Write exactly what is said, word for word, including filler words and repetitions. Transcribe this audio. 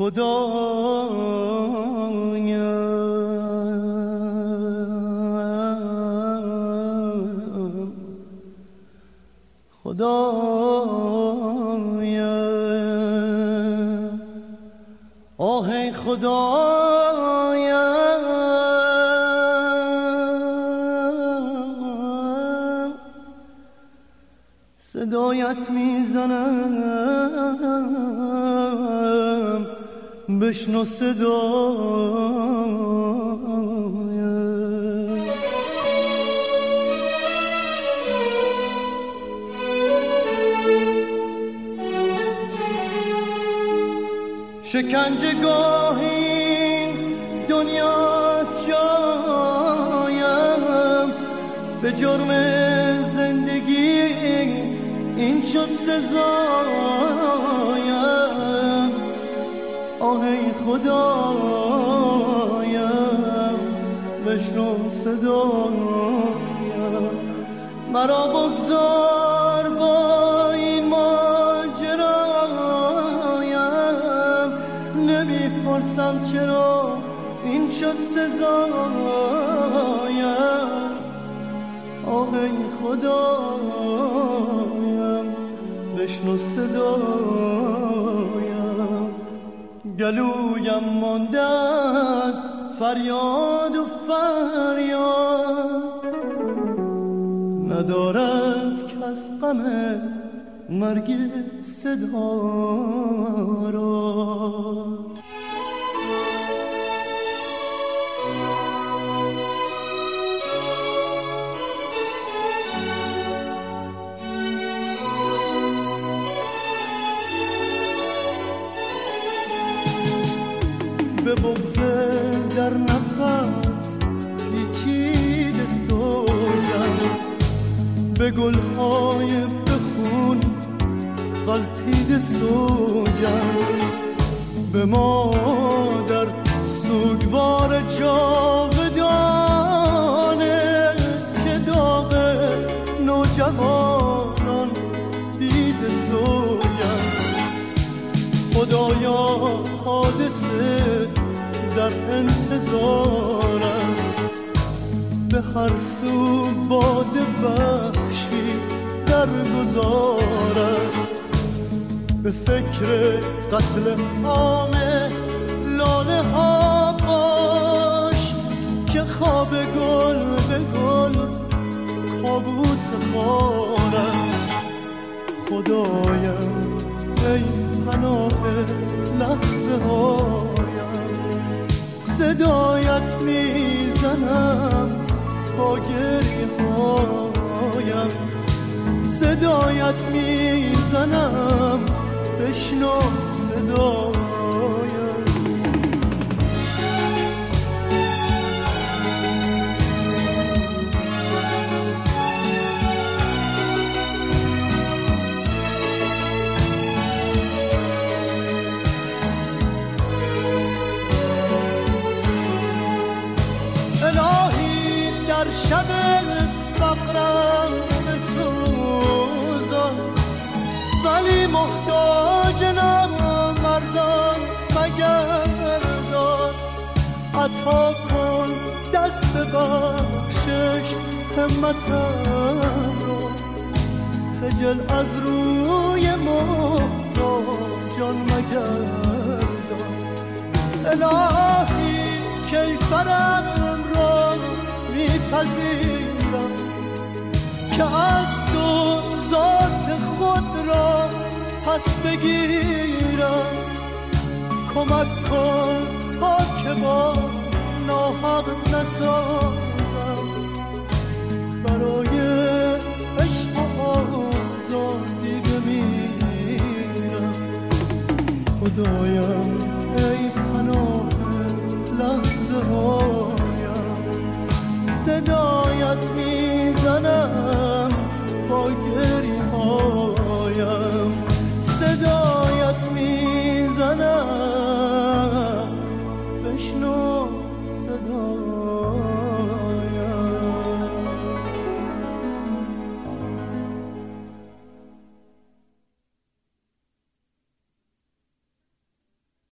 خدایا خدایا آه ای خدایا صدایت میزنم بشنو صدایا شکنجه گاه این دنیا جایم به جرم زندگی این شد سزایم آه ای خدایم بشنو صدایم مرا بگذار با این ماجرایم نمیپرسم چرا این شد سزایم آه ای خدایم بشنو صدایم گلویم مانده از فریاد و فریاد ندارد کس غم مرگ صدا را به بغض در نفس پیچیده سوگم به گلهای بخون غلطیده سوگم به مادر سوگوار جاودانه که داغ نوجوانان دیده سوگم خدایا حادثه در انتظار است به هر سو باد بخشی در گذار است به فکر قتل عام لاله ها باش که خواب گل به گل کابوس خار است خدایم ای پناه لحظه هایم صدایت میزنم با گریه هایم صدایت میزنم بشنو صدایم شب فقرم بسوزان ولی محتاج نامردان مگردان عطا کن دست بخشش همتم رو خجل از روی محتاجان مگردان الهی کیفرم را میپذیرم که از تو ذات خود را پس بگیرم کمک کن تا که با ناحق نسازم برای عشق و آزادی بمیرم خدایم ای پناه لحظه ها صدایت میزنم